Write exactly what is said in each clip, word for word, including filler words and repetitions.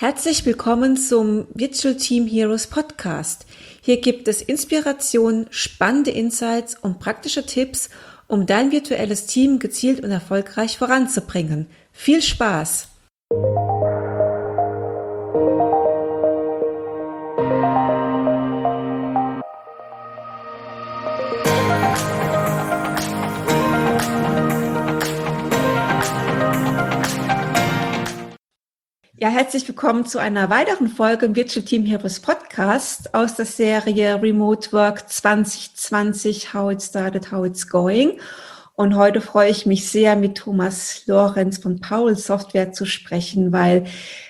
Herzlich willkommen zum Virtual Team Heroes Podcast. Hier gibt es Inspiration, spannende Insights und praktische Tipps, um dein virtuelles Team gezielt und erfolgreich voranzubringen. Viel Spaß! Ja, herzlich willkommen zu einer weiteren Folge im Virtual Team Heroes Podcast aus der Serie Remote Work zwanzig zwanzig, How It Started, How It's Going. Und heute freue ich mich sehr, mit Thomas Lorenz von Paul Software zu sprechen, weil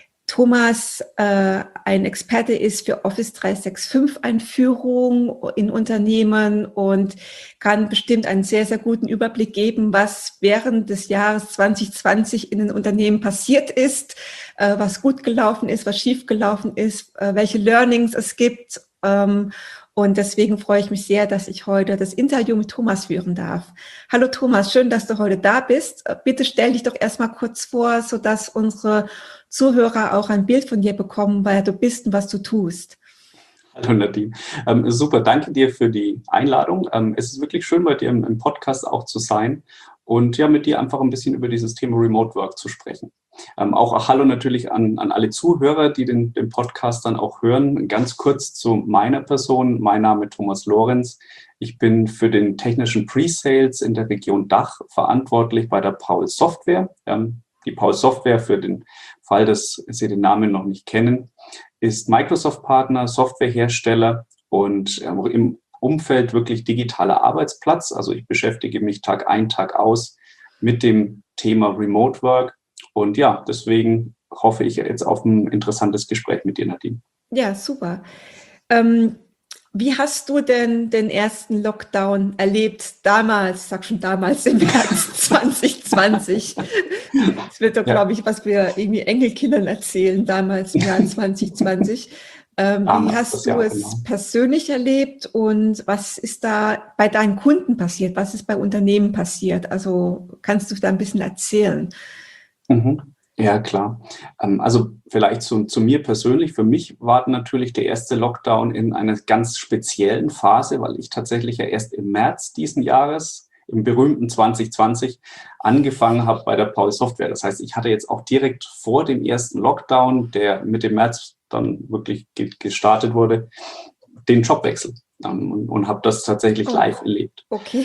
Thomas äh, ein Experte ist für Office dreihundertfünfundsechzig Einführung in Unternehmen und kann bestimmt einen sehr, sehr guten Überblick geben, was während des Jahres zwanzig zwanzig in den Unternehmen passiert ist, äh, was gut gelaufen ist, was schief gelaufen ist, äh, welche Learnings es gibt. Ähm, und deswegen freue ich mich sehr, dass ich heute das Interview mit Thomas führen darf. Hallo Thomas, schön, dass du heute da bist. Bitte stell dich doch erstmal kurz vor, sodass unsere Zuhörer auch ein Bild von dir bekommen, wer du bist und was du tust. Hallo Nadine. Ähm, super, danke dir für die Einladung. Ähm, es ist wirklich schön, bei dir im, im Podcast auch zu sein und ja, mit dir einfach ein bisschen über dieses Thema Remote Work zu sprechen. Ähm, auch, auch Hallo natürlich an, an alle Zuhörer, die den, den Podcast dann auch hören. Ganz kurz zu meiner Person. Mein Name ist Thomas Lorenz. Ich bin für den technischen Pre-Sales in der Region Dach verantwortlich bei der Paul Software. Ähm, die Paul Software, für den Fall, dass Sie den Namen noch nicht kennen, ist Microsoft-Partner, Softwarehersteller und ähm, im Umfeld wirklich digitaler Arbeitsplatz. Also ich beschäftige mich Tag ein, Tag aus mit dem Thema Remote Work. Und ja, deswegen hoffe ich jetzt auf ein interessantes Gespräch mit dir, Nadine. Ja, super. Ähm, wie hast du denn den ersten Lockdown erlebt damals, sag schon damals im März zwanzig zwanzig? Das wird doch, ja, glaube ich, was wir irgendwie Enkelkindern erzählen, damals im Jahr zwanzig zwanzig. Ähm, wie hast du Jahr, es genau. persönlich erlebt und was ist da bei deinen Kunden passiert? Was ist bei Unternehmen passiert? Also kannst du da ein bisschen erzählen? Mhm. Ja, klar. Also vielleicht zu, zu mir persönlich. Für mich war natürlich der erste Lockdown in einer ganz speziellen Phase, weil ich tatsächlich ja erst im März diesen Jahres, im berühmten zwanzig zwanzig, angefangen habe bei der Paul Software. Das heißt, ich hatte jetzt auch direkt vor dem ersten Lockdown, der mit dem März dann wirklich gestartet wurde, den Jobwechsel und, und habe das tatsächlich oh, live erlebt. Okay.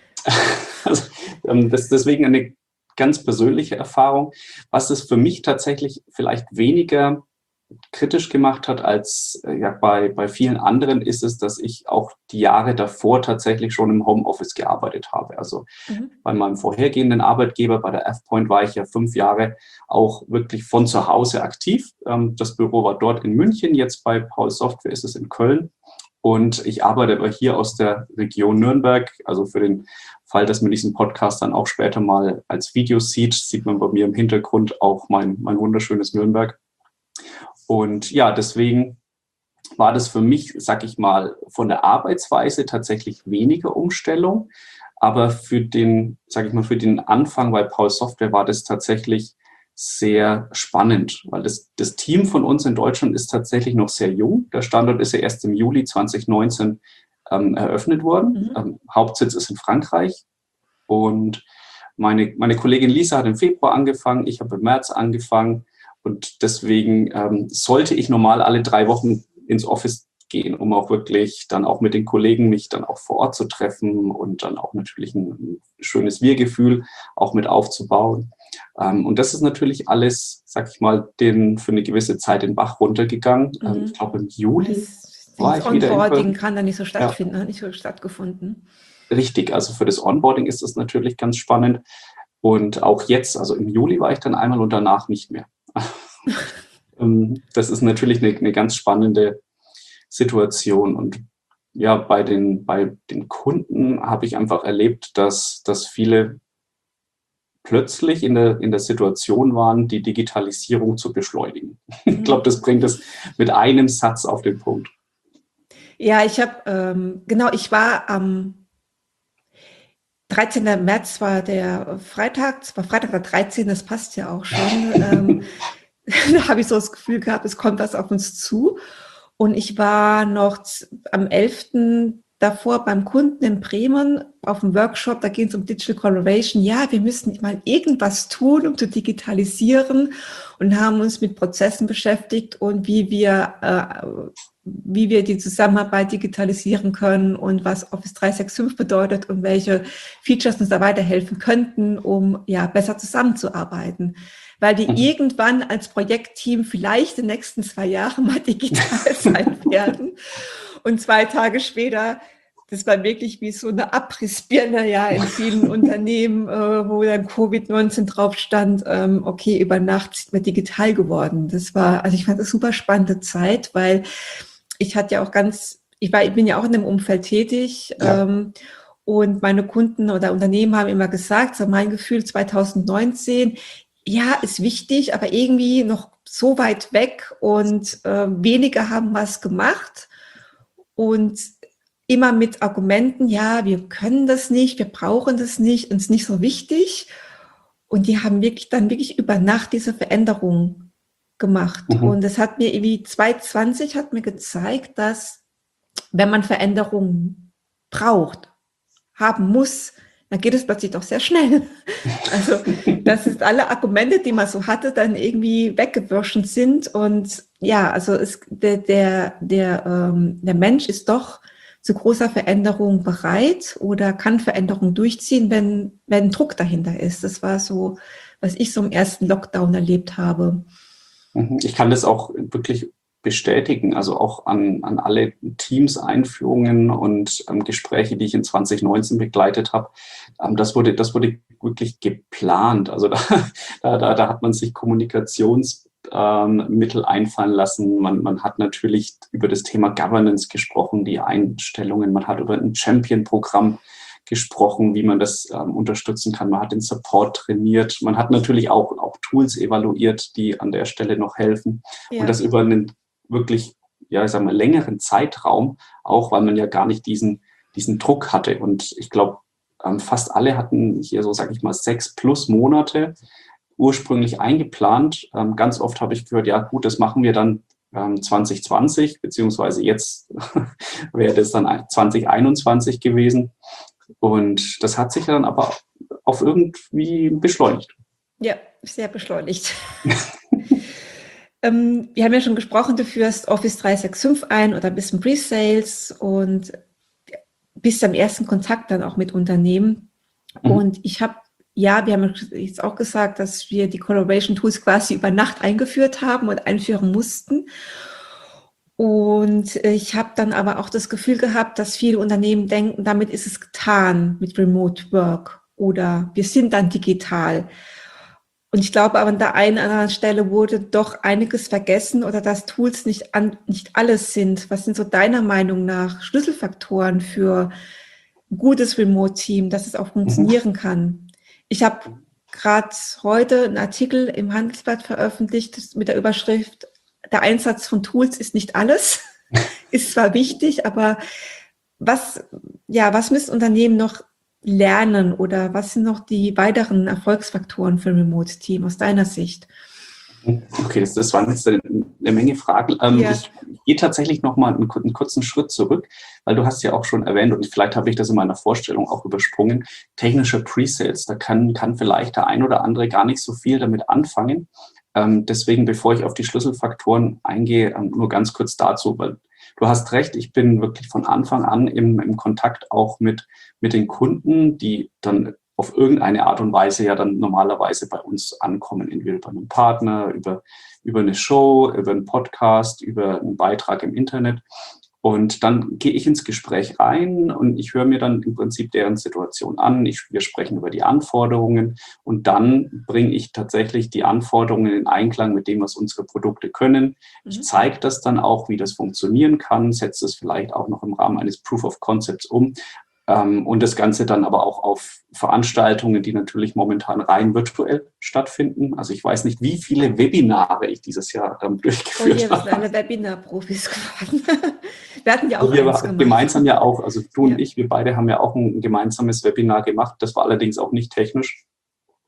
Also, das, deswegen eine ganz persönliche Erfahrung. Was es für mich tatsächlich vielleicht weniger kritisch gemacht hat als ja, bei, bei vielen anderen, ist es, dass ich auch die Jahre davor tatsächlich schon im Homeoffice gearbeitet habe. Also mhm. bei meinem vorhergehenden Arbeitgeber, bei der F-Point, war ich ja fünf Jahre auch wirklich von zu Hause aktiv. Das Büro war dort in München, jetzt bei Paul Software ist es in Köln. Und ich arbeite aber hier aus der Region Nürnberg. Also für den Fall, dass man diesen Podcast dann auch später mal als Video sieht, sieht man bei mir im Hintergrund auch mein, mein wunderschönes Nürnberg. Und ja, deswegen war das für mich, sag ich mal, von der Arbeitsweise tatsächlich weniger Umstellung. Aber für den, sag ich mal, für den Anfang bei Paul Software war das tatsächlich sehr spannend, weil das, das Team von uns in Deutschland ist tatsächlich noch sehr jung. Der Standort ist ja erst im Juli zwanzig neunzehn ähm, eröffnet worden. Mhm. Ähm, Hauptsitz ist in Frankreich. Und meine, meine Kollegin Lisa hat im Februar angefangen, ich habe im März angefangen. Und deswegen ähm, sollte ich normal alle drei Wochen ins Office gehen, um auch wirklich dann auch mit den Kollegen mich dann auch vor Ort zu treffen und dann auch natürlich ein, ein schönes Wir-Gefühl auch mit aufzubauen. Ähm, und das ist natürlich alles, sag ich mal, den, für eine gewisse Zeit den Bach runtergegangen. Mhm. Ähm, ich glaube, im Juli das, war ich wieder. Das Onboarding kann da nicht so stattfinden, ja. hat nicht so stattgefunden. Richtig, also für das Onboarding ist das natürlich ganz spannend. Und auch jetzt, also im Juli war ich dann einmal und danach nicht mehr. Das ist natürlich eine, eine ganz spannende Situation. Und ja, bei den, bei den Kunden habe ich einfach erlebt, dass, dass viele plötzlich in der, in der Situation waren, die Digitalisierung zu beschleunigen. Mhm. Ich glaube, das bringt es mit einem Satz auf den Punkt. Ja, ich habe, ähm, genau, ich war am dreizehnten März war der Freitag, es war Freitag der dreizehnte, das passt ja auch schon. ähm, da habe ich so das Gefühl gehabt, es kommt was auf uns zu. Und ich war noch am elften davor beim Kunden in Bremen auf dem Workshop, da ging es um Digital Collaboration. Ja, wir müssen mal irgendwas tun, um zu digitalisieren, und haben uns mit Prozessen beschäftigt und wie wir, äh, wie wir die Zusammenarbeit digitalisieren können und was Office dreihundertfünfundsechzig bedeutet und welche Features uns da weiterhelfen könnten, um ja besser zusammenzuarbeiten. Weil die mhm. irgendwann als Projektteam vielleicht in den nächsten zwei Jahren mal digital sein werden. Und zwei Tage später, das war wirklich wie so eine Abrissbirne ja in vielen Unternehmen, äh, wo dann Covid neunzehn drauf stand, ähm, okay, über Nacht sind wir digital geworden. Das war, also ich fand das super spannende Zeit, weil ich hatte ja auch ganz, ich war, ich bin ja auch in dem Umfeld tätig, ja. ähm, und meine Kunden oder Unternehmen haben immer gesagt, so mein Gefühl zwanzig neunzehn, ja, ist wichtig, aber irgendwie noch so weit weg und äh, wenige haben was gemacht und immer mit Argumenten, ja, wir können das nicht, wir brauchen das nicht, uns nicht so wichtig. Und die haben wirklich dann wirklich über Nacht diese Veränderung gemacht. Mhm. Und das hat mir irgendwie zwanzig zwanzig hat mir gezeigt, dass wenn man Veränderungen braucht, haben muss, dann geht es plötzlich doch sehr schnell. Also, dass es alle Argumente, die man so hatte, dann irgendwie weggewirschen sind. Und ja, also es, der, der, der, ähm, der Mensch ist doch zu großer Veränderung bereit oder kann Veränderung durchziehen, wenn, wenn Druck dahinter ist. Das war so, was ich so im ersten Lockdown erlebt habe. Ich kann das auch wirklich bestätigen, also auch an, an alle Teams-Einführungen und ähm, Gespräche, die ich in zwanzig neunzehn begleitet habe. Ähm, das wurde, das wurde wirklich geplant. Also da, da, da hat man sich Kommunikationsmittel ähm, einfallen lassen. Man, man hat natürlich über das Thema Governance gesprochen, die Einstellungen. Man hat über ein Champion-Programm gesprochen, wie man das ähm, unterstützen kann. Man hat den Support trainiert. Man hat natürlich auch, auch Tools evaluiert, die an der Stelle noch helfen. Ja. Und das über einen wirklich, ja, ich sag mal, längeren Zeitraum, auch weil man ja gar nicht diesen, diesen Druck hatte. Und ich glaube, ähm, fast alle hatten hier so, sag ich mal, sechs plus Monate ursprünglich eingeplant. Ähm, ganz oft habe ich gehört, ja gut, das machen wir dann ähm, zwanzig zwanzig, beziehungsweise jetzt wäre das dann zwanzig einundzwanzig gewesen. Und das hat sich dann aber auf irgendwie beschleunigt. Ja, sehr beschleunigt. ähm, wir haben ja schon gesprochen, du führst Office dreihundertfünfundsechzig ein oder bist im Pre-Sales und bist am ersten Kontakt dann auch mit Unternehmen. Mhm. Und ich habe, ja, wir haben jetzt auch gesagt, dass wir die Collaboration Tools quasi über Nacht eingeführt haben und einführen mussten. Und ich habe dann aber auch das Gefühl gehabt, dass viele Unternehmen denken, damit ist es getan mit Remote Work oder wir sind dann digital. Und ich glaube aber an der einen oder anderen Stelle wurde doch einiges vergessen oder dass Tools nicht, an, nicht alles sind. Was sind so deiner Meinung nach Schlüsselfaktoren für ein gutes Remote-Team, dass es auch funktionieren mhm. kann? Ich habe gerade heute einen Artikel im Handelsblatt veröffentlicht mit der Überschrift: Der Einsatz von Tools ist nicht alles, ist zwar wichtig, aber was, ja, was müssen Unternehmen noch lernen oder was sind noch die weiteren Erfolgsfaktoren für ein Remote-Team aus deiner Sicht? Okay, das, das waren jetzt eine, eine Menge Fragen. Ähm, ja. Ich gehe tatsächlich noch mal einen, einen kurzen Schritt zurück, weil du hast ja auch schon erwähnt und vielleicht habe ich das in meiner Vorstellung auch übersprungen, technische Pre-Sales, da kann, kann vielleicht der ein oder andere gar nicht so viel damit anfangen. Ähm, deswegen, bevor ich auf die Schlüsselfaktoren eingehe, ähm, nur ganz kurz dazu, weil du hast recht, ich bin wirklich von Anfang an im, im Kontakt auch mit, mit den Kunden, die dann auf irgendeine Art und Weise ja dann normalerweise bei uns ankommen, entweder bei einem Partner, über, über eine Show, über einen Podcast, über einen Beitrag im Internet. Und dann gehe ich ins Gespräch rein und ich höre mir dann im Prinzip deren Situation an. Ich, wir sprechen über die Anforderungen und dann bringe ich tatsächlich die Anforderungen in Einklang mit dem, was unsere Produkte können. Ich mhm. zeige das dann auch, wie das funktionieren kann, setze es vielleicht auch noch im Rahmen eines Proof of Concepts um. Ähm, und das Ganze dann aber auch auf Veranstaltungen, die natürlich momentan rein virtuell stattfinden. Also ich weiß nicht, wie viele Webinare ich dieses Jahr ähm, durchgeführt habe. Oh je, wir sind alle Webinar-Profis geworden. Wir hatten ja auch wir eins gemacht. Gemeinsam ja auch, also du ja. und ich, wir beide haben ja auch ein gemeinsames Webinar gemacht. Das war allerdings auch nicht technisch.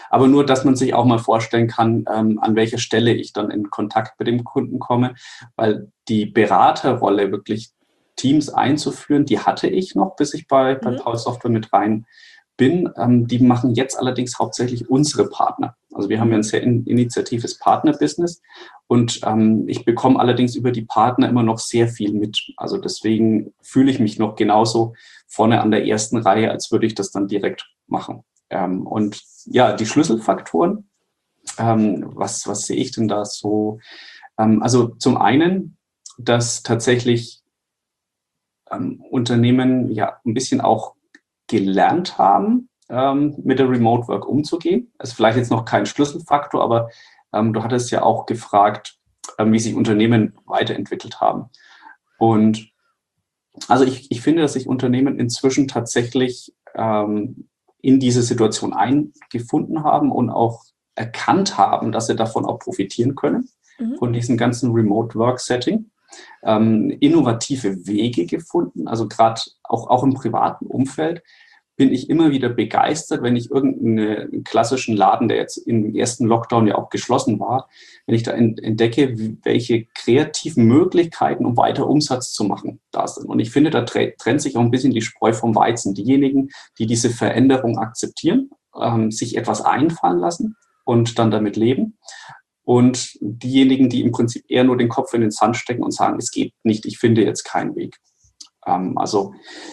Aber nur, dass man sich auch mal vorstellen kann, ähm, an welcher Stelle ich dann in Kontakt mit dem Kunden komme, weil die Beraterrolle wirklich Teams einzuführen, die hatte ich noch, bis ich bei, bei Mhm. Paul Software mit rein bin. Ähm, die machen jetzt allerdings hauptsächlich unsere Partner. Also wir haben ja ein sehr in, initiatives Partnerbusiness und ähm, ich bekomme allerdings über die Partner immer noch sehr viel mit. Also deswegen fühle ich mich noch genauso vorne an der ersten Reihe, als würde ich das dann direkt machen. Ähm, und ja, die Schlüsselfaktoren, ähm, was, was sehe ich denn da so? Ähm, also zum einen, dass tatsächlich ähm, Unternehmen ja ein bisschen auch gelernt haben, ähm, mit der Remote Work umzugehen. Das ist vielleicht jetzt noch kein Schlüsselfaktor, aber ähm, du hattest ja auch gefragt, ähm, wie sich Unternehmen weiterentwickelt haben. Und also ich, ich finde, dass sich Unternehmen inzwischen tatsächlich ähm, in diese Situation eingefunden haben und auch erkannt haben, dass sie davon auch profitieren können, Mhm. von diesem ganzen Remote Work Setting. Ähm, innovative Wege gefunden, also gerade auch, auch im privaten Umfeld bin ich immer wieder begeistert, wenn ich irgendeinen klassischen Laden, der jetzt im ersten Lockdown ja auch geschlossen war, wenn ich da entdecke, welche kreativen Möglichkeiten, um weiter Umsatz zu machen, da sind. Und ich finde, da trennt sich auch ein bisschen die Spreu vom Weizen. Diejenigen, die diese Veränderung akzeptieren, ähm, sich etwas einfallen lassen und dann damit leben. Und diejenigen, die im Prinzip eher nur den Kopf in den Sand stecken und sagen, es geht nicht, ich finde jetzt keinen Weg. Ähm, also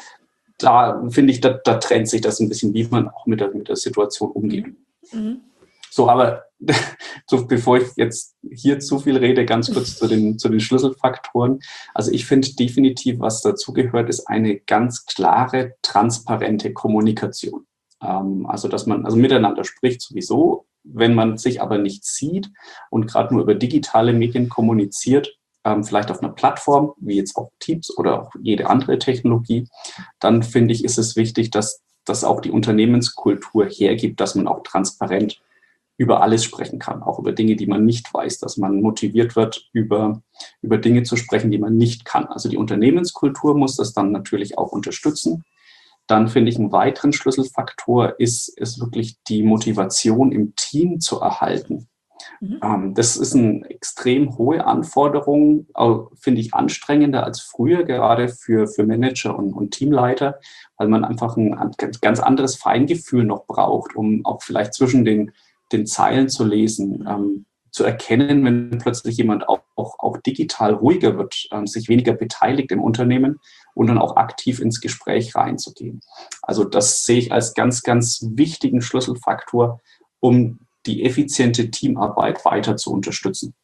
da finde ich, da, da trennt sich das ein bisschen, wie man auch mit der, mit der Situation umgeht. Mhm. So, aber so, bevor ich jetzt hier zu viel rede, ganz kurz zu den, zu den Schlüsselfaktoren. Also ich finde definitiv, was dazugehört, ist eine ganz klare, transparente Kommunikation. Ähm, also dass man also miteinander spricht sowieso, wenn man sich aber nicht sieht und gerade nur über digitale Medien kommuniziert, ähm, vielleicht auf einer Plattform, wie jetzt auch Teams oder auch jede andere Technologie, dann finde ich, ist es wichtig, dass das auch die Unternehmenskultur hergibt, dass man auch transparent über alles sprechen kann, auch über Dinge, die man nicht weiß, dass man motiviert wird, über, über Dinge zu sprechen, die man nicht kann. Also die Unternehmenskultur muss das dann natürlich auch unterstützen. Dann finde ich, einen weiteren Schlüsselfaktor ist, ist wirklich die Motivation im Team zu erhalten. Mhm. Ähm, das ist eine extrem hohe Anforderung, finde ich anstrengender als früher, gerade für, für Manager und, und Teamleiter, weil man einfach ein ganz anderes Feingefühl noch braucht, um auch vielleicht zwischen den, den Zeilen zu lesen, ähm, zu erkennen, wenn plötzlich jemand auch, auch, auch digital ruhiger wird, ähm, sich weniger beteiligt im Unternehmen und dann auch aktiv ins Gespräch reinzugehen. Also das sehe ich als ganz, ganz wichtigen Schlüsselfaktor, um die effiziente Teamarbeit weiter zu unterstützen.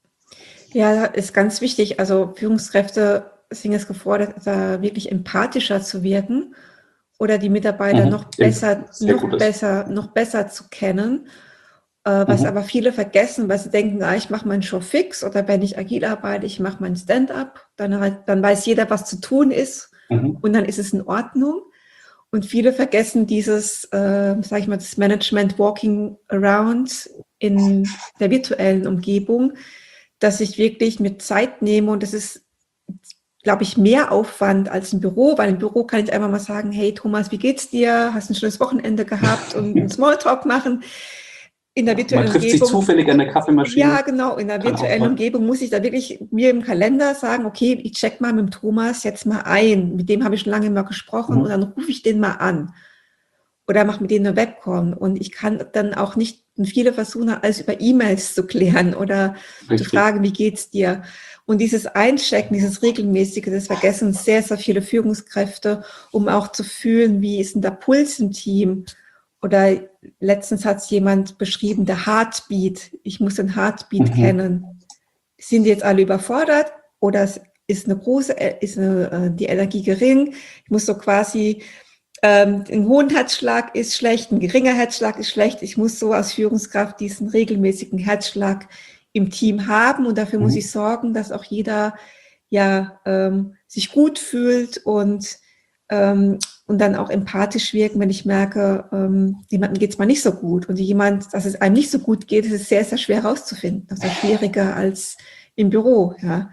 Ja, ist ganz wichtig. Also Führungskräfte sind jetzt gefordert, da wirklich empathischer zu wirken oder die Mitarbeiter Mhm. noch besser, Sehr noch gutes. besser, noch besser zu kennen. Äh, was Mhm. aber viele vergessen, weil sie denken, ah, ich mache meinen Show fix oder wenn ich agil arbeite, ich mache mein Stand-up, dann, halt, dann weiß jeder, was zu tun ist Mhm. und dann ist es in Ordnung. Und viele vergessen dieses, äh, sage ich mal, das Management Walking Around in der virtuellen Umgebung, dass ich wirklich mir Zeit nehme und das ist, glaube ich, mehr Aufwand als im Büro, weil im Büro kann ich einfach mal sagen, hey Thomas, wie geht's dir? Hast ein schönes Wochenende gehabt und einen Smalltalk machen. In der Man virtuellen trifft sich Umgebung, zufällig an der Kaffeemaschine. ja genau, in der Kann auch virtuellen mal. Umgebung muss ich da wirklich mir im Kalender sagen, okay, ich check mal mit dem Thomas jetzt mal ein, mit dem habe ich schon lange mal gesprochen Mhm. und dann rufe ich den mal an. Oder mache mit denen eine Webcam. Und ich kann dann auch nicht, und viele versuchen alles über E-Mails zu klären oder Richtig. zu fragen, wie geht's dir? Und dieses Einchecken, dieses Regelmäßige, das vergessen sehr, sehr viele Führungskräfte, um auch zu fühlen, wie ist denn der Puls im Team? Oder letztens hat es jemand beschrieben, der Heartbeat. Ich muss den Heartbeat Mhm. kennen. Sind die jetzt alle überfordert oder ist eine große, ist eine, die Energie gering? Ich muss so quasi Ähm, ein hohen Herzschlag ist schlecht, ein geringer Herzschlag ist schlecht. Ich muss so als Führungskraft diesen regelmäßigen Herzschlag im Team haben und dafür muss Mhm. ich sorgen, dass auch jeder ja ähm, sich gut fühlt und ähm, und dann auch empathisch wirken, wenn ich merke, ähm, jemandem geht es mal nicht so gut und jemand, dass es einem nicht so gut geht, ist es sehr, sehr schwer herauszufinden. Das ist schwieriger als im Büro, ja.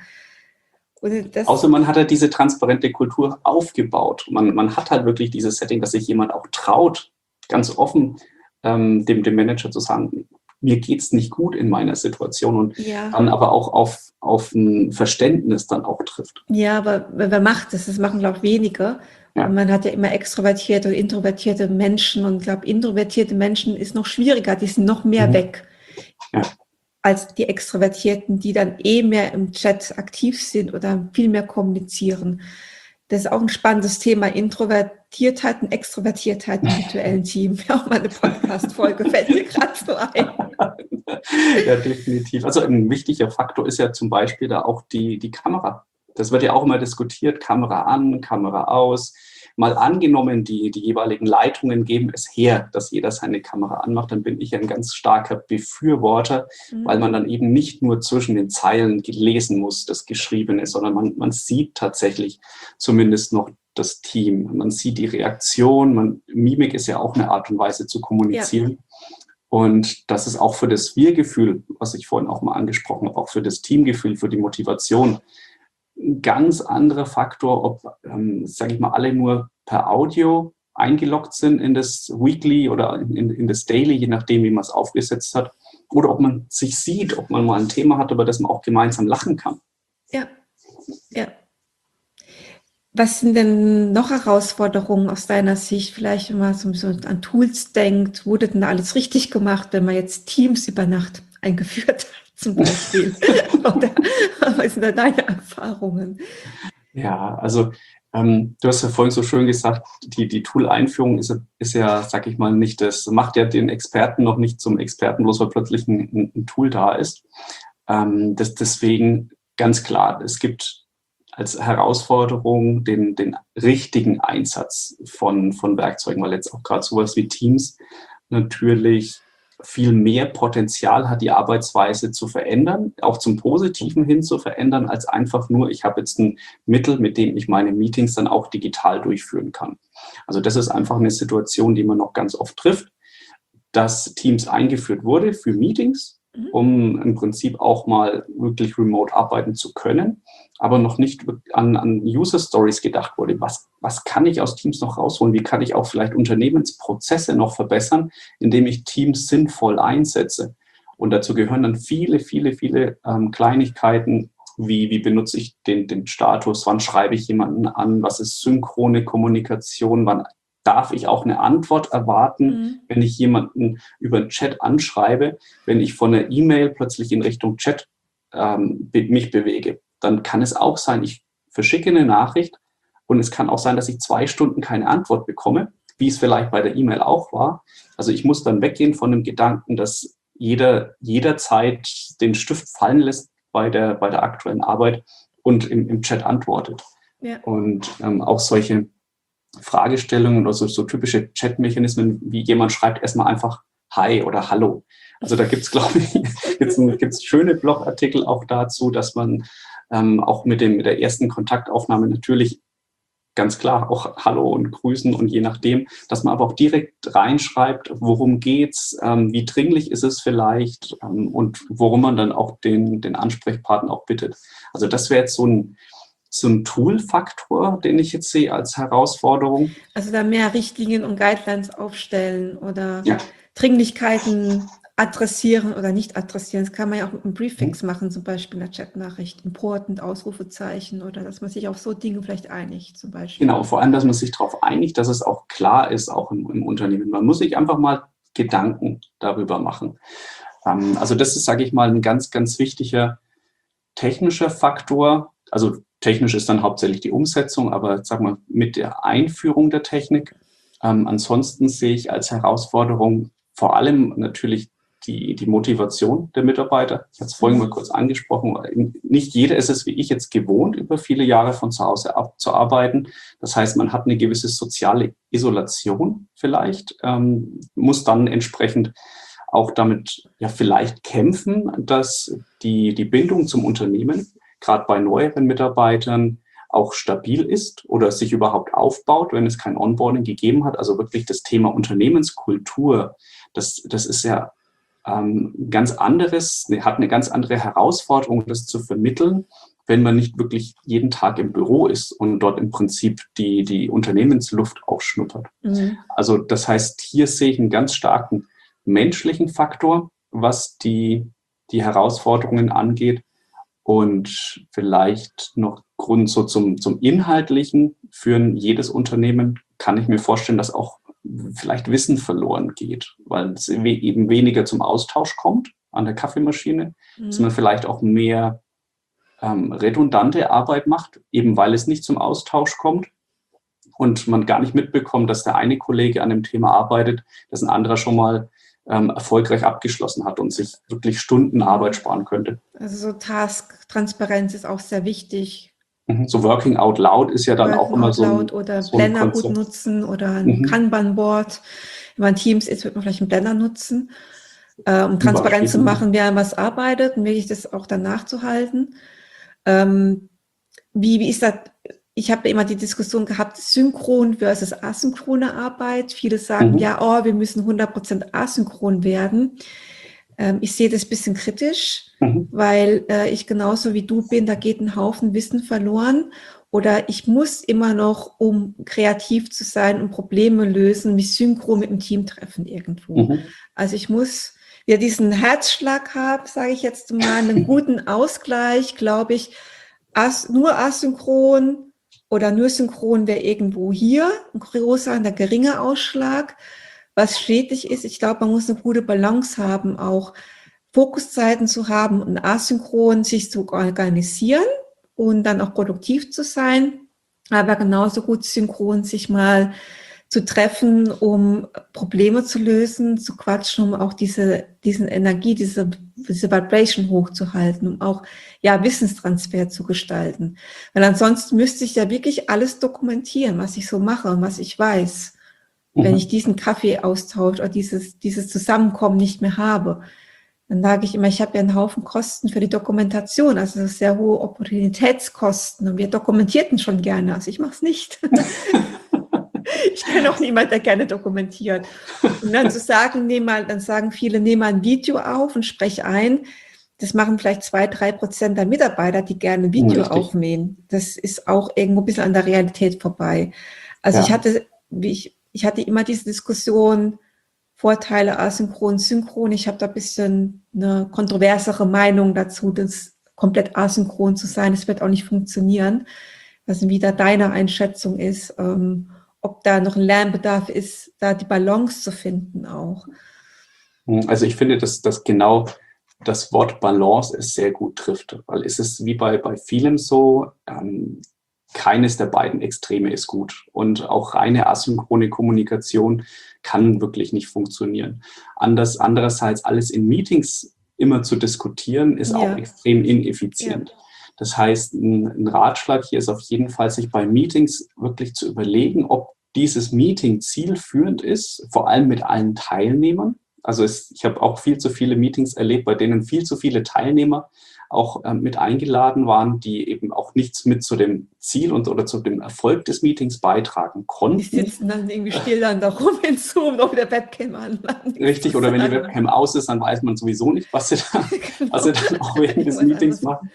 Und das, Außer man hat halt diese transparente Kultur aufgebaut. Man, man hat halt wirklich dieses Setting, dass sich jemand auch traut, ganz offen ähm, dem, dem Manager zu sagen, mir geht's nicht gut in meiner Situation und Ja. dann aber auch auf, auf ein Verständnis dann auch trifft. Ja, aber wer macht das? Das machen, glaube ich, wenige. Ja. Und man hat ja immer extrovertierte und introvertierte Menschen und ich glaube, introvertierte Menschen ist noch schwieriger, die sind noch mehr Mhm. weg Ja. als die Extrovertierten, die dann eh mehr im Chat aktiv sind oder viel mehr kommunizieren. Das ist auch ein spannendes Thema, Introvertiertheit und Extrovertiertheit im virtuellen Team. Ja, auch mal eine Podcast-Folge fällt mir gerade so ein. Ja, definitiv. Also ein wichtiger Faktor ist ja zum Beispiel da auch die, die Kamera. Das wird ja auch immer diskutiert, Kamera an, Kamera aus. Mal angenommen, die, die jeweiligen Leitungen geben es her, dass jeder seine Kamera anmacht, dann bin ich ein ganz starker Befürworter, mhm. weil man dann eben nicht nur zwischen den Zeilen lesen muss, das Geschriebene, sondern man, man sieht tatsächlich zumindest noch das Team. Man sieht die Reaktion, man, Mimik ist ja auch eine Art und Weise zu kommunizieren. Ja. Und das ist auch für das Wir-Gefühl, was ich vorhin auch mal angesprochen habe, auch für das Teamgefühl, für die Motivation, ein ganz anderer Faktor, ob, ähm, sage ich mal, alle nur per Audio eingeloggt sind in das Weekly oder in, in das Daily, je nachdem, wie man es aufgesetzt hat, oder ob man sich sieht, ob man mal ein Thema hat, über das man auch gemeinsam lachen kann. Ja, ja. Was sind denn noch Herausforderungen aus deiner Sicht? Vielleicht, wenn man so an Tools denkt, wurde denn alles richtig gemacht, wenn man jetzt Teams über Nacht eingeführt hat, zum Beispiel? Oder was sind da deine Erfahrungen? Ja, also ähm, du hast ja vorhin so schön gesagt, die, die Tool-Einführung ist, ist ja, sag ich mal, nicht das, macht ja den Experten noch nicht zum Experten, bloß weil plötzlich ein, ein Tool da ist. Ähm, das, deswegen ganz klar, es gibt als Herausforderung den, den richtigen Einsatz von, von Werkzeugen, weil jetzt auch gerade sowas wie Teams natürlich viel mehr Potenzial hat, die Arbeitsweise zu verändern, auch zum Positiven hin zu verändern, als einfach nur, ich habe jetzt ein Mittel, mit dem ich meine Meetings dann auch digital durchführen kann. Also das ist einfach eine Situation, die man noch ganz oft trifft, dass Teams eingeführt wurde für Meetings, um im Prinzip auch mal wirklich remote arbeiten zu können, aber noch nicht an, an User-Stories gedacht wurde. Was, was kann ich aus Teams noch rausholen? Wie kann ich auch vielleicht Unternehmensprozesse noch verbessern, indem ich Teams sinnvoll einsetze? Und dazu gehören dann viele, viele, viele ähm, Kleinigkeiten, wie, wie benutze ich den, den Status, wann schreibe ich jemanden an, was ist synchrone Kommunikation, wann darf ich auch eine Antwort erwarten, mhm. wenn ich jemanden über den Chat anschreibe, wenn ich von der E-Mail plötzlich in Richtung Chat ähm, mich bewege. Dann kann es auch sein, ich verschicke eine Nachricht und es kann auch sein, dass ich zwei Stunden keine Antwort bekomme, wie es vielleicht bei der E-Mail auch war. Also ich muss dann weggehen von dem Gedanken, dass jeder jederzeit den Stift fallen lässt bei der, bei der aktuellen Arbeit und im, im Chat antwortet. Ja. Und ähm, auch solche Fragestellungen oder so, so typische Chat-Mechanismen, wie jemand schreibt erstmal einfach Hi oder Hallo. Also da gibt es, glaube ich, gibt's ein, gibt's schöne Blogartikel auch dazu, dass man ähm, auch mit, dem, mit der ersten Kontaktaufnahme natürlich ganz klar auch Hallo und Grüßen und je nachdem, dass man aber auch direkt reinschreibt, worum geht's, ähm, wie dringlich ist es vielleicht ähm, und worum man dann auch den, den Ansprechpartner auch bittet. Also das wäre jetzt so ein so ein Tool-Faktor, den ich jetzt sehe als Herausforderung. Also da mehr Richtlinien und Guidelines aufstellen oder ja. Dringlichkeiten adressieren oder nicht adressieren. Das kann man ja auch mit einem Brieffix machen, zum Beispiel in der Chatnachricht, Important, Ausrufezeichen oder dass man sich auf so Dinge vielleicht einigt, zum Beispiel. Genau, vor allem, dass man sich darauf einigt, dass es auch klar ist, auch im, im Unternehmen. Man muss sich einfach mal Gedanken darüber machen. Ähm, also das ist, sage ich mal, ein ganz, ganz wichtiger technischer Faktor. Also technisch ist dann hauptsächlich die Umsetzung, aber sag mal, mit der Einführung der Technik. Ähm, ansonsten sehe ich als Herausforderung vor allem natürlich die, die Motivation der Mitarbeiter. Ich hatte es vorhin mal kurz angesprochen. Nicht jeder ist es wie ich jetzt gewohnt, über viele Jahre von zu Hause abzuarbeiten. Das heißt, man hat eine gewisse soziale Isolation vielleicht, ähm, muss dann entsprechend auch damit ja vielleicht kämpfen, dass die, die Bindung zum Unternehmen gerade bei neueren Mitarbeitern auch stabil ist oder sich überhaupt aufbaut, wenn es kein Onboarding gegeben hat. Also wirklich das Thema Unternehmenskultur, das, das ist ja ähm, ganz anderes, hat eine ganz andere Herausforderung, das zu vermitteln, wenn man nicht wirklich jeden Tag im Büro ist und dort im Prinzip die, die Unternehmensluft auch schnuppert. Mhm. Also das heißt, hier sehe ich einen ganz starken menschlichen Faktor, was die, die Herausforderungen angeht. Und vielleicht noch Grund so zum, zum Inhaltlichen für jedes Unternehmen kann ich mir vorstellen, dass auch vielleicht Wissen verloren geht, weil es eben weniger zum Austausch kommt an der Kaffeemaschine, mhm. sondern vielleicht auch mehr ähm, redundante Arbeit macht, eben weil es nicht zum Austausch kommt und man gar nicht mitbekommt, dass der eine Kollege an dem Thema arbeitet, dass ein anderer schon mal ähm, erfolgreich abgeschlossen hat und sich wirklich Stunden Arbeit sparen könnte. Also so Task-Transparenz ist auch sehr wichtig. So Working Out Loud ist ja dann Working auch immer so ein, oder so ein Blender gut nutzen oder ein mhm. Kanban-Board. Wenn man Teams ist, wird man vielleicht einen Blender nutzen, äh, um transparent zu machen, wer an was arbeitet und wirklich das auch dann nachzuhalten. Ähm, wie, wie ist das? Ich habe immer die Diskussion gehabt, synchron versus asynchrone Arbeit. Viele sagen, mhm. ja, oh, wir müssen hundert Prozent asynchron werden. Ähm, ich sehe das ein bisschen kritisch, mhm. weil äh, ich genauso wie du bin, da geht ein Haufen Wissen verloren. Oder ich muss immer noch, um kreativ zu sein und Probleme lösen, mich synchron mit dem Team treffen irgendwo. Mhm. Also ich muss ja diesen Herzschlag haben, sage ich jetzt mal, einen guten Ausgleich, glaube ich, as, nur asynchron oder nur synchron wäre irgendwo hier ein großer, ein geringer Ausschlag. Was schädlich ist, ich glaube, man muss eine gute Balance haben, auch Fokuszeiten zu haben und asynchron sich zu organisieren und dann auch produktiv zu sein, aber genauso gut synchron sich mal zu treffen, um Probleme zu lösen, zu quatschen, um auch diese, diesen Energie, diese, diese Vibration hochzuhalten, um auch, ja, Wissenstransfer zu gestalten. Weil ansonsten müsste ich ja wirklich alles dokumentieren, was ich so mache und was ich weiß, mhm. wenn ich diesen Kaffeeaustausch oder dieses, dieses Zusammenkommen nicht mehr habe. Dann sage ich immer, ich habe ja einen Haufen Kosten für die Dokumentation, also sehr hohe Opportunitätskosten und wir dokumentierten schon gerne, also ich mache es nicht. Ich bin auch niemand, der gerne dokumentiert. Und dann zu sagen, nehm mal, dann sagen viele, nehm mal ein Video auf und sprech ein. Das machen vielleicht zwei, drei Prozent der Mitarbeiter, die gerne ein Video Richtig. aufnehmen. Das ist auch irgendwo ein bisschen an der Realität vorbei. Also ja. ich hatte, wie ich, ich hatte immer diese Diskussion, Vorteile asynchron, synchron. Ich habe da ein bisschen eine kontroversere Meinung dazu, das komplett asynchron zu sein. Das wird auch nicht funktionieren. Was wieder deine Einschätzung ist, ähm, ob da noch ein Lernbedarf ist, da die Balance zu finden auch. Also ich finde, dass, dass genau das Wort Balance es sehr gut trifft, weil es ist wie bei, bei vielem so, ähm, keines der beiden Extreme ist gut und auch reine asynchrone Kommunikation kann wirklich nicht funktionieren. Anders, andererseits alles in Meetings immer zu diskutieren, ist ja. auch extrem ineffizient. Ja. Das heißt, ein, ein Ratschlag hier ist auf jeden Fall, sich bei Meetings wirklich zu überlegen, ob dieses Meeting zielführend ist, vor allem mit allen Teilnehmern. Also es, ich habe auch viel zu viele Meetings erlebt, bei denen viel zu viele Teilnehmer auch äh, mit eingeladen waren, die eben auch nichts mit zu dem Ziel und oder zu dem Erfolg des Meetings beitragen konnten. Die sitzen dann irgendwie still dann da rum in Zoom noch mit der Webcam an. Richtig, oder wenn die Webcam aus ist, dann weiß man sowieso nicht, was sie dann, genau. was sie dann auch während des Meetings machen.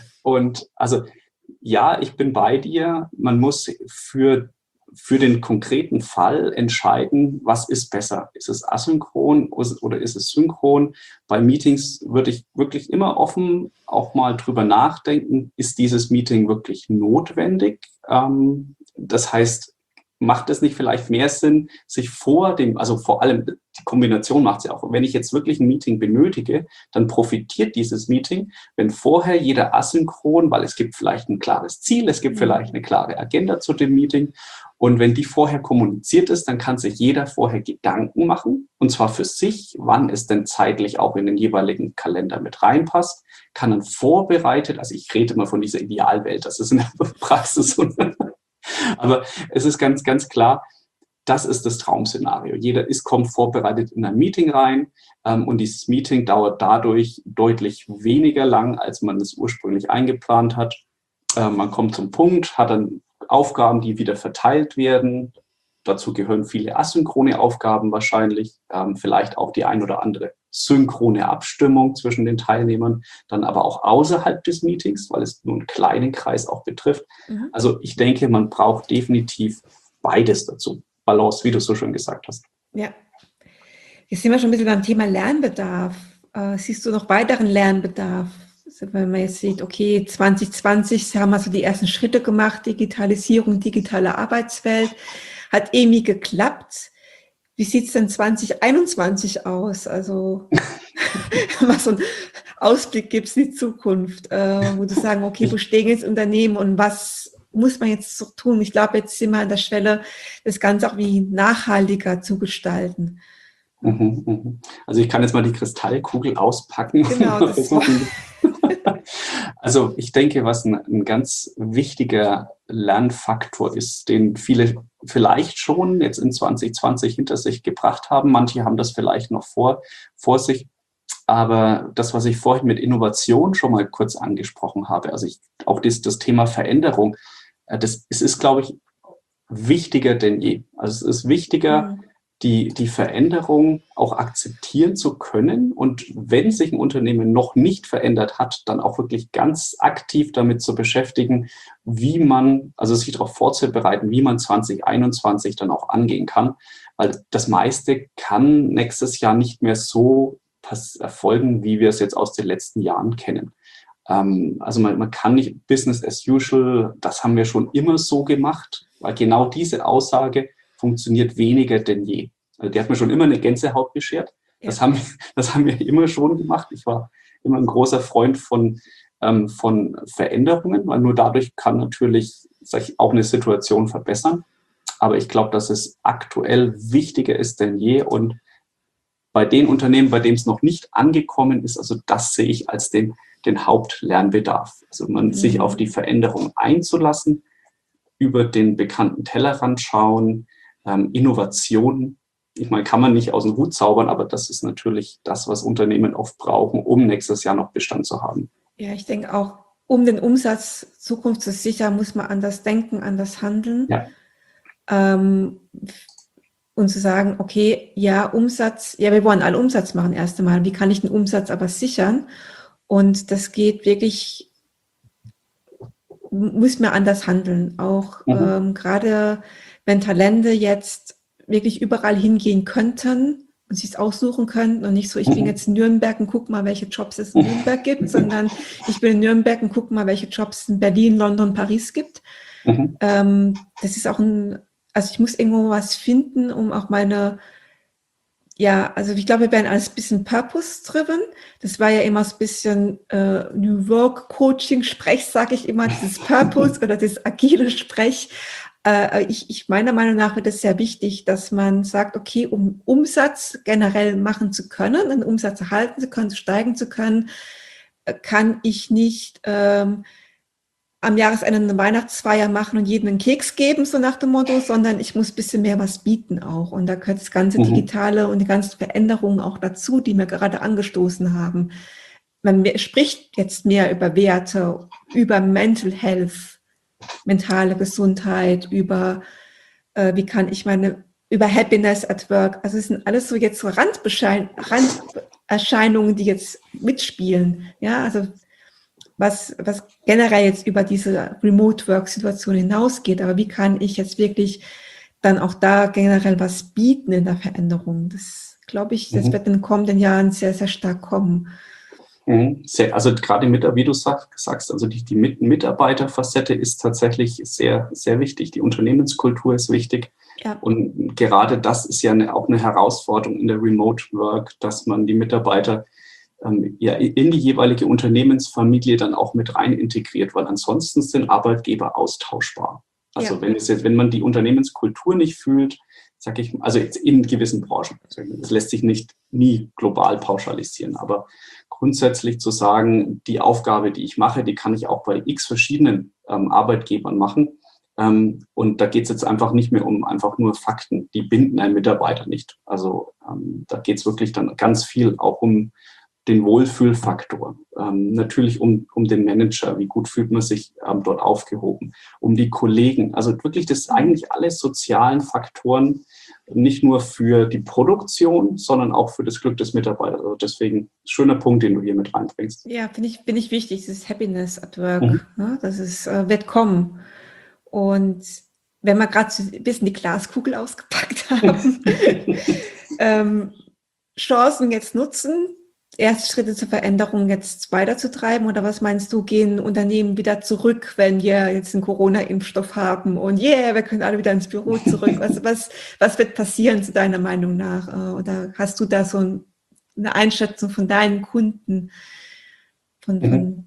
Und also ja, ich bin bei dir. Man muss für, für den konkreten Fall entscheiden, was ist besser. Ist es asynchron oder ist es synchron? Bei Meetings würde ich wirklich immer offen auch mal drüber nachdenken, ist dieses Meeting wirklich notwendig? Ähm, das heißt, macht es nicht vielleicht mehr Sinn, sich vor dem, also vor allem die Kombination macht es ja auch, wenn ich jetzt wirklich ein Meeting benötige, dann profitiert dieses Meeting, wenn vorher jeder asynchron, weil es gibt vielleicht ein klares Ziel, es gibt mhm. vielleicht eine klare Agenda zu dem Meeting und wenn die vorher kommuniziert ist, dann kann sich jeder vorher Gedanken machen und zwar für sich, wann es denn zeitlich auch in den jeweiligen Kalender mit reinpasst, kann dann vorbereitet, also ich rede immer von dieser Idealwelt, das ist in der Praxis und aber es ist ganz, ganz klar, das ist das Traum-Szenario. Jeder ist, kommt vorbereitet in ein Meeting rein ähm, und dieses Meeting dauert dadurch deutlich weniger lang, als man es ursprünglich eingeplant hat. Äh, man kommt zum Punkt, hat dann Aufgaben, die wieder verteilt werden. Dazu gehören viele asynchrone Aufgaben wahrscheinlich, ähm, vielleicht auch die ein oder andere synchrone Abstimmung zwischen den Teilnehmern, dann aber auch außerhalb des Meetings, weil es nur einen kleinen Kreis auch betrifft. Mhm. Also ich denke, man braucht definitiv beides dazu. Balance, wie du so schön gesagt hast. Ja. Jetzt sind wir schon ein bisschen beim Thema Lernbedarf. Äh, siehst du noch weiteren Lernbedarf? Also wenn man jetzt sieht, okay, zwanzig zwanzig haben wir so die ersten Schritte gemacht, Digitalisierung, digitale Arbeitswelt, hat irgendwie geklappt. Wie sieht es denn zwanzig einundzwanzig aus? Also was so einen Ausblick gibt in die Zukunft, äh, wo du sagen, okay, wo stehen jetzt Unternehmen und was muss man jetzt so tun? Ich glaube, jetzt sind wir an der Schwelle, das Ganze auch wie nachhaltiger zu gestalten. Also ich kann jetzt mal die Kristallkugel auspacken. Genau, das war Also ich denke, was ein, ein ganz wichtiger Lernfaktor ist, den viele vielleicht schon jetzt in zwanzig zwanzig hinter sich gebracht haben. Manche haben das vielleicht noch vor, vor sich. Aber das, was ich vorhin mit Innovation schon mal kurz angesprochen habe, also ich, auch das, das Thema Veränderung, das, es ist, glaube ich, wichtiger denn je. Also es ist wichtiger, mhm. die, die Veränderung auch akzeptieren zu können. Und wenn sich ein Unternehmen noch nicht verändert hat, dann auch wirklich ganz aktiv damit zu beschäftigen, wie man, also sich darauf vorzubereiten, wie man zwanzig einundzwanzig dann auch angehen kann. Weil das meiste kann nächstes Jahr nicht mehr so erfolgen, wie wir es jetzt aus den letzten Jahren kennen. Ähm, also man, man kann nicht Business as usual, das haben wir schon immer so gemacht, weil genau diese Aussage funktioniert weniger denn je. Also die hat mir schon immer eine Gänsehaut beschert. Ja. Das haben, das haben wir immer schon gemacht. Ich war immer ein großer Freund von, ähm, von Veränderungen, weil nur dadurch kann natürlich sich auch eine Situation verbessern. Aber ich glaube, dass es aktuell wichtiger ist denn je. Und bei den Unternehmen, bei denen es noch nicht angekommen ist, also das sehe ich als den, den Hauptlernbedarf. Also man mhm. sich auf die Veränderung einzulassen, über den bekannten Tellerrand schauen, ähm, Innovationen. Ich meine, kann man nicht aus dem Hut zaubern, aber das ist natürlich das, was Unternehmen oft brauchen, um nächstes Jahr noch Bestand zu haben. Ja, ich denke auch, um den Umsatz Zukunft zu sichern, muss man anders denken, anders handeln. Ja. Ähm, und zu sagen, okay, ja, Umsatz, ja, wir wollen alle Umsatz machen erst einmal. Wie kann ich den Umsatz aber sichern? Und das geht wirklich, muss man anders handeln. Auch mhm. ähm, gerade wenn Talente jetzt wirklich überall hingehen könnten und sich es aussuchen könnten und nicht so, ich bin jetzt in Nürnberg und guck mal, welche Jobs es in Nürnberg gibt, sondern ich bin in Nürnberg und guck mal, welche Jobs es in Berlin, London, Paris gibt. Mhm. Ähm, das ist auch ein, also ich muss irgendwo was finden, um auch meine, ja, also ich glaube, wir werden alles ein bisschen purpose-driven. Das war ja immer so ein bisschen äh, New Work-Coaching-Sprech, sage ich immer, dieses Purpose oder das agile Sprech. Äh, ich, ich meiner Meinung nach wird es sehr wichtig, dass man sagt, okay, um Umsatz generell machen zu können, einen Umsatz erhalten zu können, steigen zu können, kann ich nicht ähm, am Jahresende eine Weihnachtsfeier machen und jedem einen Keks geben, so nach dem Motto, sondern ich muss ein bisschen mehr was bieten auch. Und da gehört das ganze Digitale und die ganzen Veränderungen auch dazu, die wir gerade angestoßen haben. Man spricht jetzt mehr über Werte, über Mental Health, mentale Gesundheit, über äh, wie kann ich meine, über Happiness at Work. Also es sind alles so jetzt so Randerscheinungen, die jetzt mitspielen. Ja, also was, was generell jetzt über diese Remote-Work-Situation hinausgeht. Aber wie kann ich jetzt wirklich dann auch da generell was bieten in der Veränderung? Das glaube ich, das mhm. wird in den kommenden Jahren sehr, sehr stark kommen. Sehr, also gerade mit, wie du sagst, also die, die Mitarbeiterfacette ist tatsächlich sehr, sehr wichtig. Die Unternehmenskultur ist wichtig. Ja. Und gerade das ist ja eine, auch eine Herausforderung in der Remote Work, dass man die Mitarbeiter ähm, ja, in die jeweilige Unternehmensfamilie dann auch mit rein integriert, weil ansonsten sind Arbeitgeber austauschbar. Also ja. wenn es jetzt, wenn man die Unternehmenskultur nicht fühlt, sage ich, also in gewissen Branchen, das lässt sich nicht nie global pauschalisieren, aber grundsätzlich zu sagen, die Aufgabe, die ich mache, die kann ich auch bei x verschiedenen ähm, Arbeitgebern machen. Ähm, und da geht es jetzt einfach nicht mehr um einfach nur Fakten, die binden einen Mitarbeiter nicht. Also ähm, da geht es wirklich dann ganz viel auch um den Wohlfühlfaktor. Ähm, natürlich um, um den Manager, wie gut fühlt man sich ähm, dort aufgehoben, um die Kollegen. Also wirklich das eigentlich alle sozialen Faktoren, nicht nur für die Produktion, sondern auch für das Glück des Mitarbeiters. Also deswegen schöner Punkt, den du hier mit reinbringst. Ja, finde ich, finde ich wichtig, dieses Happiness at Work, Mhm. ne? Das ist, äh, wird kommen. Und wenn wir gerade so ein bisschen die Glaskugel ausgepackt haben, ähm, Chancen jetzt nutzen, erste Schritte zur Veränderung jetzt weiterzutreiben, oder was meinst du, gehen Unternehmen wieder zurück, wenn wir jetzt einen Corona-Impfstoff haben und yeah, wir können alle wieder ins Büro zurück? Was, was, was wird passieren zu deiner Meinung nach? Oder hast du da so ein, eine Einschätzung von deinen Kunden? Von, von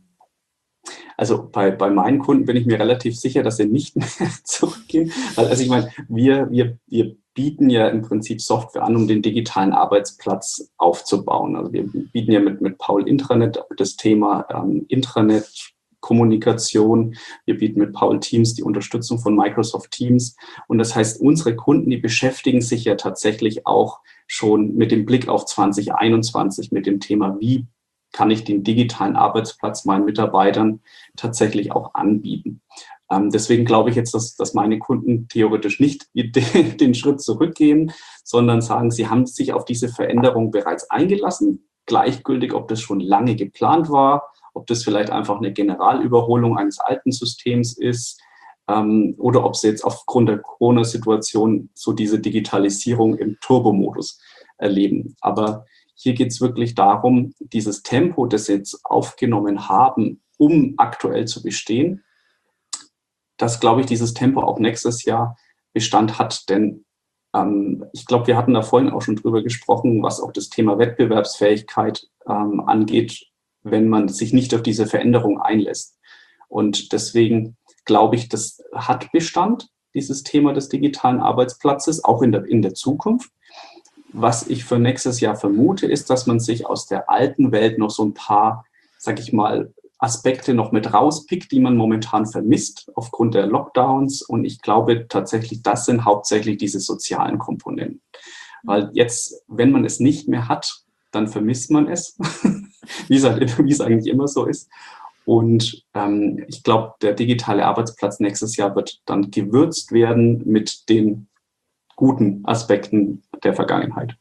Also bei, bei meinen Kunden bin ich mir relativ sicher, dass sie nicht mehr zurückgehen. Also ich meine, wir, wir, wir bieten ja im Prinzip Software an, um den digitalen Arbeitsplatz aufzubauen. Also wir bieten ja mit, mit Paul Intranet das Thema ähm, Intranet, Kommunikation. Wir bieten mit Paul Teams die Unterstützung von Microsoft Teams. Und das heißt, unsere Kunden, die beschäftigen sich ja tatsächlich auch schon mit dem Blick auf zwanzig einundzwanzig mit dem Thema, wie kann ich den digitalen Arbeitsplatz meinen Mitarbeitern tatsächlich auch anbieten. Ähm, deswegen glaube ich jetzt, dass, dass meine Kunden theoretisch nicht den, den Schritt zurückgehen, sondern sagen, sie haben sich auf diese Veränderung bereits eingelassen, gleichgültig, ob das schon lange geplant war, ob das vielleicht einfach eine Generalüberholung eines alten Systems ist, ähm, oder ob sie jetzt aufgrund der Corona-Situation so diese Digitalisierung im Turbomodus erleben. Aber hier geht es wirklich darum, dieses Tempo, das sie jetzt aufgenommen haben, um aktuell zu bestehen, dass, glaube ich, dieses Tempo auch nächstes Jahr Bestand hat. Denn ähm, ich glaube, wir hatten da vorhin auch schon drüber gesprochen, was auch das Thema Wettbewerbsfähigkeit ähm, angeht, wenn man sich nicht auf diese Veränderung einlässt. Und deswegen glaube ich, das hat Bestand, dieses Thema des digitalen Arbeitsplatzes, auch in der, in der Zukunft. Was ich für nächstes Jahr vermute, ist, dass man sich aus der alten Welt noch so ein paar, sag ich mal, Aspekte noch mit rauspickt, die man momentan vermisst aufgrund der Lockdowns. Und ich glaube tatsächlich, das sind hauptsächlich diese sozialen Komponenten. Weil jetzt, wenn man es nicht mehr hat, dann vermisst man es, wie es, halt, wie es eigentlich immer so ist. Und ähm, ich glaube, der digitale Arbeitsplatz nächstes Jahr wird dann gewürzt werden mit den guten Aspekten der Vergangenheit.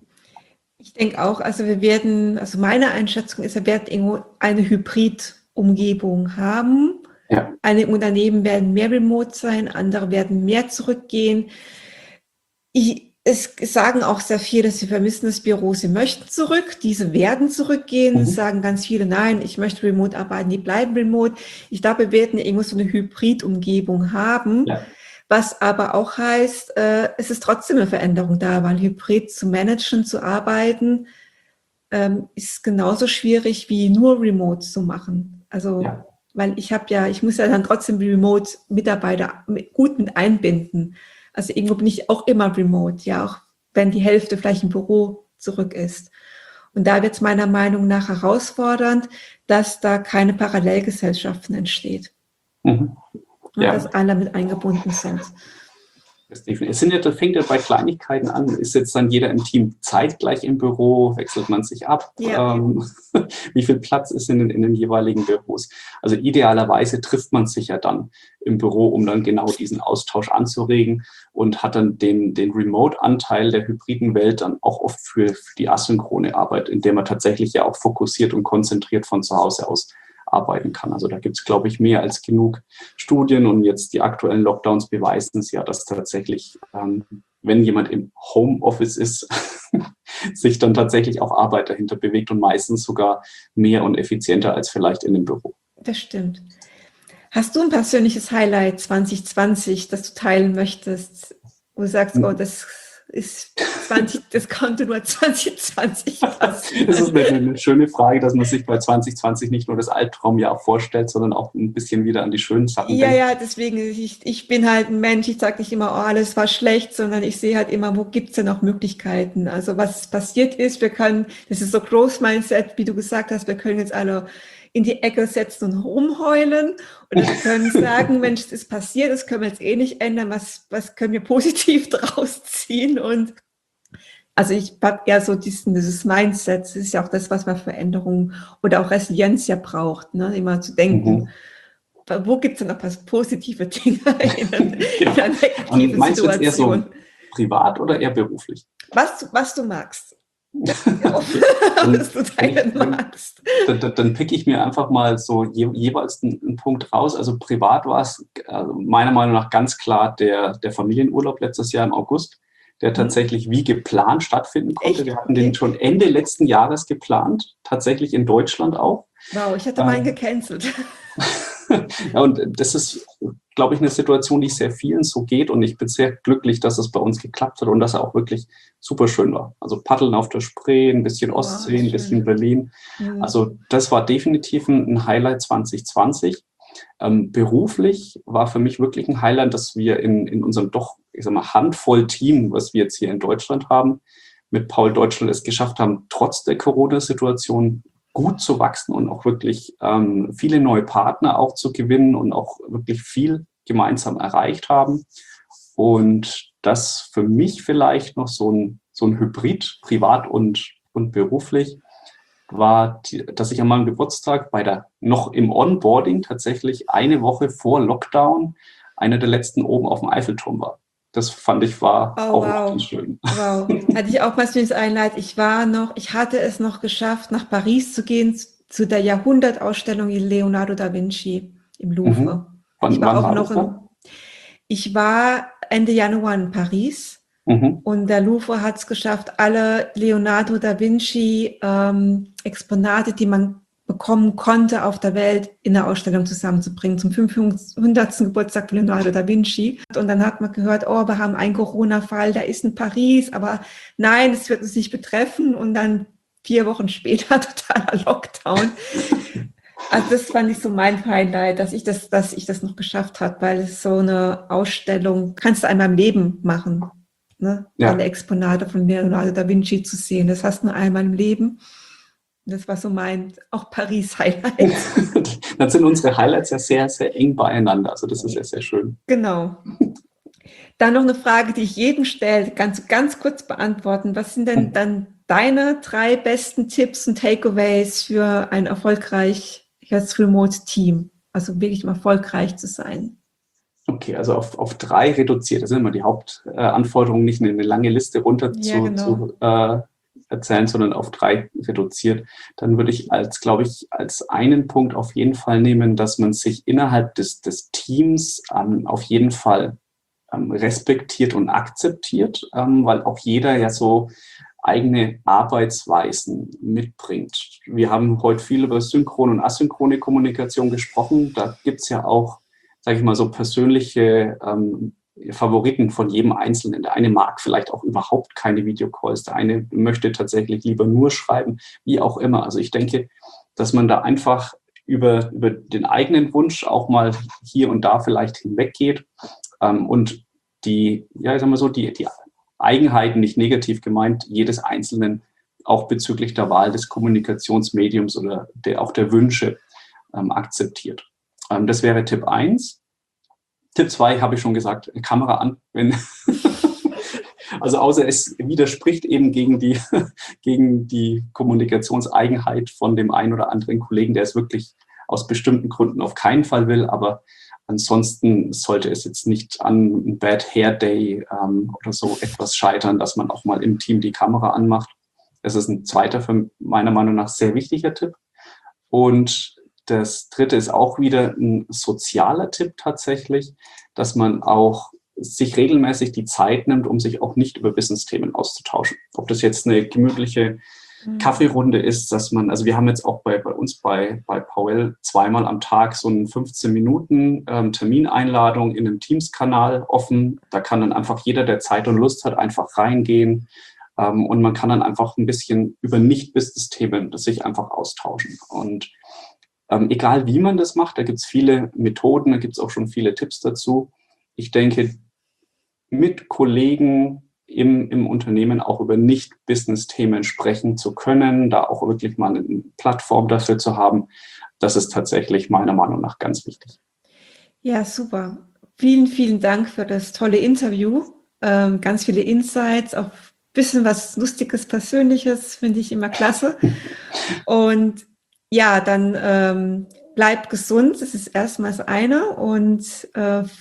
Ich denke auch, also wir werden, also meine Einschätzung ist, wir werden irgendwo eine Hybrid-Umgebung haben. Ja. Einige Unternehmen werden mehr remote sein, andere werden mehr zurückgehen. Ich, es sagen auch sehr viele, dass sie vermissen das Büro, sie möchten zurück, diese werden zurückgehen. Mhm. Es sagen ganz viele, nein, ich möchte remote arbeiten, die bleiben remote. Ich glaube, wir werden irgendwo so eine Hybrid-Umgebung haben. Ja. Was aber auch heißt, äh, es ist trotzdem eine Veränderung da, weil Hybrid zu managen, zu arbeiten, ähm, ist genauso schwierig wie nur Remote zu machen. Also, ja. Weil ich habe ja, ich muss ja dann trotzdem Remote-Mitarbeiter gut mit einbinden. Also irgendwo bin ich auch immer remote, ja, auch wenn die Hälfte vielleicht im Büro zurück ist. Und da wird es meiner Meinung nach herausfordernd, dass da keine Parallelgesellschaften entsteht. Mhm. Und ja. Dass alle mit eingebunden sind. Es sind ja, das fängt ja bei Kleinigkeiten an. Ist jetzt dann jeder im Team zeitgleich im Büro? Wechselt man sich ab? Ja. Ähm, wie viel Platz ist in den, in den jeweiligen Büros? Also idealerweise trifft man sich ja dann im Büro, um dann genau diesen Austausch anzuregen und hat dann den, den Remote-Anteil der hybriden Welt dann auch oft für, für die asynchrone Arbeit, in der man tatsächlich ja auch fokussiert und konzentriert von zu Hause aus arbeiten kann. Also da gibt es, glaube ich, mehr als genug Studien und jetzt die aktuellen Lockdowns beweisen es ja, dass tatsächlich, ähm, wenn jemand im Homeoffice ist, sich dann tatsächlich auch Arbeit dahinter bewegt und meistens sogar mehr und effizienter als vielleicht in dem Büro. Das stimmt. Hast du ein persönliches Highlight zwanzig zwanzig, das du teilen möchtest, wo du sagst, oh, das ist zwanzig, das konnte nur zwanzig zwanzig passieren? Das ist eine, eine schöne Frage, dass man sich bei zwanzig zwanzig nicht nur das Albtraumjahr vorstellt, sondern auch ein bisschen wieder an die schönen Sachen ja, denkt. Ja, deswegen, ich, ich bin halt ein Mensch, ich sage nicht immer, oh, alles war schlecht, sondern ich sehe halt immer, wo gibt's denn noch Möglichkeiten? Also was passiert ist, wir können, das ist so Growth-Mindset, wie du gesagt hast, wir können jetzt alle in die Ecke setzen und rumheulen. Oder wir können sagen, Mensch, es ist passiert, das können wir jetzt eh nicht ändern, was, was können wir positiv draus ziehen? Und also ich habe eher so diesen, dieses Mindset, das ist ja auch das, was man Veränderung oder auch Resilienz ja braucht, ne? Immer zu denken, mhm. wo gibt es denn noch was positive Dinge in, in einer negativen meinst Situation? Du jetzt eher so privat oder eher beruflich? Was, was du magst. Okay. Was du teilen Dann, magst. dann, dann, dann pick ich mir einfach mal so je, jeweils einen, einen Punkt raus. Also privat war es also meiner Meinung nach ganz klar der, der Familienurlaub letztes Jahr im August, der tatsächlich wie geplant stattfinden konnte. Echt? Wir hatten Okay. den schon Ende letzten Jahres geplant, tatsächlich in Deutschland auch. Wow, ich hatte meinen gecancelt. Ja, und das ist, glaube ich, eine Situation, die sehr vielen so geht. Und ich bin sehr glücklich, dass es bei uns geklappt hat und dass er auch wirklich super schön war. Also Paddeln auf der Spree, ein bisschen Ostsee, Wow, ein bisschen Berlin. Mhm. Also das war definitiv ein Highlight zwanzig zwanzig. Ähm, beruflich war für mich wirklich ein Highlight, dass wir in, in unserem doch, ich sag mal, Handvoll Team, was wir jetzt hier in Deutschland haben, mit Paul Deutschland es geschafft haben, trotz der Corona-Situation gut zu wachsen und auch wirklich ähm, viele neue Partner auch zu gewinnen und auch wirklich viel gemeinsam erreicht haben. Und das für mich vielleicht noch so ein, so ein Hybrid, privat und, und beruflich, war, die, dass ich an meinem Geburtstag bei der noch im Onboarding tatsächlich eine Woche vor Lockdown einer der letzten oben auf dem Eiffelturm war. Das fand ich war Oh, auch wow. richtig schön. Wow. Hatte ich auch mal das Einleid. Ich war noch, ich hatte es noch geschafft, nach Paris zu gehen, zu der Jahrhundertausstellung Leonardo da Vinci im Louvre. Mhm. Wann, Ich war wann auch war noch das im, da? ich war Ende Januar in Paris. Mhm. Und der Louvre hat es geschafft, alle Leonardo da Vinci ähm, Exponate, die man bekommen konnte auf der Welt, in der Ausstellung zusammenzubringen zum fünfhundertsten Geburtstag von Leonardo da Vinci. Und dann hat man gehört, oh, wir haben einen Corona-Fall, der ist in Paris, aber nein, es wird uns nicht betreffen. Und dann vier Wochen später totaler Lockdown. Also das fand ich so mein Highlight, dass ich das, dass ich das noch geschafft habe, weil es so eine Ausstellung kannst du einmal im Leben machen. Ne? Ja. Alle Exponate von Leonardo da Vinci zu sehen. Das hast du nur einmal im Leben. Das war so mein, auch Paris-Highlight. Dann sind unsere Highlights ja sehr, sehr eng beieinander. Also das ist sehr, sehr schön. Genau. Dann noch eine Frage, die ich jedem stelle, ganz, ganz kurz beantworten. Was sind denn dann deine drei besten Tipps und Takeaways für ein erfolgreiches Remote-Team? Also wirklich um erfolgreich zu sein. Okay, also auf, auf drei reduziert. Das sind immer die Hauptanforderungen, äh, nicht eine lange Liste runter Ja, zu, genau. zu äh, erzählen, sondern auf drei reduziert. Dann würde ich als, glaube ich, als einen Punkt auf jeden Fall nehmen, dass man sich innerhalb des, des Teams ähm, auf jeden Fall ähm, respektiert und akzeptiert, ähm, weil auch jeder ja so eigene Arbeitsweisen mitbringt. Wir haben heute viel über synchrone und asynchrone Kommunikation gesprochen. Da gibt es ja auch, sage ich mal, so persönliche ähm, Favoriten von jedem Einzelnen. Der eine mag vielleicht auch überhaupt keine Videocalls, der eine möchte tatsächlich lieber nur schreiben, wie auch immer. Also ich denke, dass man da einfach über, über den eigenen Wunsch auch mal hier und da vielleicht hinweggeht ähm, und die, ja, ich sag mal so, die, die Eigenheiten, nicht negativ gemeint, jedes Einzelnen auch bezüglich der Wahl des Kommunikationsmediums oder der, auch der Wünsche ähm, akzeptiert. Ähm, das wäre Tipp eins. Tipp zwei habe ich schon gesagt, Kamera an. Wenn also außer es widerspricht eben gegen die, gegen die Kommunikationseigenheit von dem einen oder anderen Kollegen, der es wirklich aus bestimmten Gründen auf keinen Fall will, aber ansonsten sollte es jetzt nicht an einem Bad Hair Day ähm, oder so etwas scheitern, dass man auch mal im Team die Kamera anmacht. Das ist ein zweiter, für meiner Meinung nach sehr wichtiger Tipp. Und das dritte ist auch wieder ein sozialer Tipp tatsächlich, dass man auch sich regelmäßig die Zeit nimmt, um sich auch nicht über Business-Themen auszutauschen. Ob das jetzt eine gemütliche Kaffeerunde ist, dass man, also wir haben jetzt auch bei, bei uns bei, bei Powell zweimal am Tag so einen fünfzehn Minuten ähm, Termineinladung in einem Teams-Kanal offen. Da kann dann einfach jeder, der Zeit und Lust hat, einfach reingehen. Ähm, und man kann dann einfach ein bisschen über Nicht-Business-Themen sich einfach austauschen. Und ähm, egal wie man das macht, da gibt es viele Methoden, da gibt es auch schon viele Tipps dazu. Ich denke, mit Kollegen im, im Unternehmen auch über Nicht-Business-Themen sprechen zu können, da auch wirklich mal eine Plattform dafür zu haben, das ist tatsächlich meiner Meinung nach ganz wichtig. Ja, super. Vielen, vielen Dank für das tolle Interview. Ähm, ganz viele Insights, auch ein bisschen was Lustiges, Persönliches, finde ich immer klasse. Und ja, dann ähm, bleib gesund, das ist erstmal das eine. Und äh,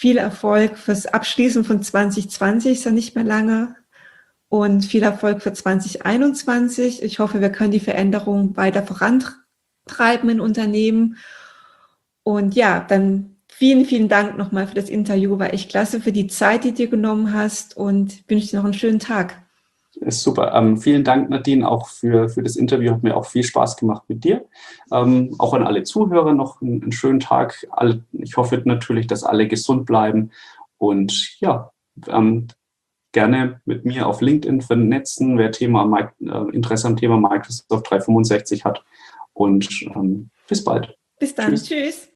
viel Erfolg fürs Abschließen von zwanzig zwanzig, ist ja nicht mehr lange. Und viel Erfolg für zwanzig einundzwanzig. Ich hoffe, wir können die Veränderung weiter vorantreiben in Unternehmen. Und ja, dann vielen, vielen Dank nochmal für das Interview. War echt klasse, für die Zeit, die du dir genommen hast, und wünsche dir noch einen schönen Tag. Ist super. Ähm, vielen Dank, Nadine, auch für, für das Interview. Hat mir auch viel Spaß gemacht mit dir. Ähm, auch an alle Zuhörer noch einen, einen schönen Tag. Alle, ich hoffe natürlich, dass alle gesund bleiben. Und ja, ähm, gerne mit mir auf LinkedIn vernetzen, wer Thema, äh, Interesse am Thema Microsoft dreihundertfünfundsechzig hat. Und ähm, bis bald. Bis dann. Tschüss. Tschüss.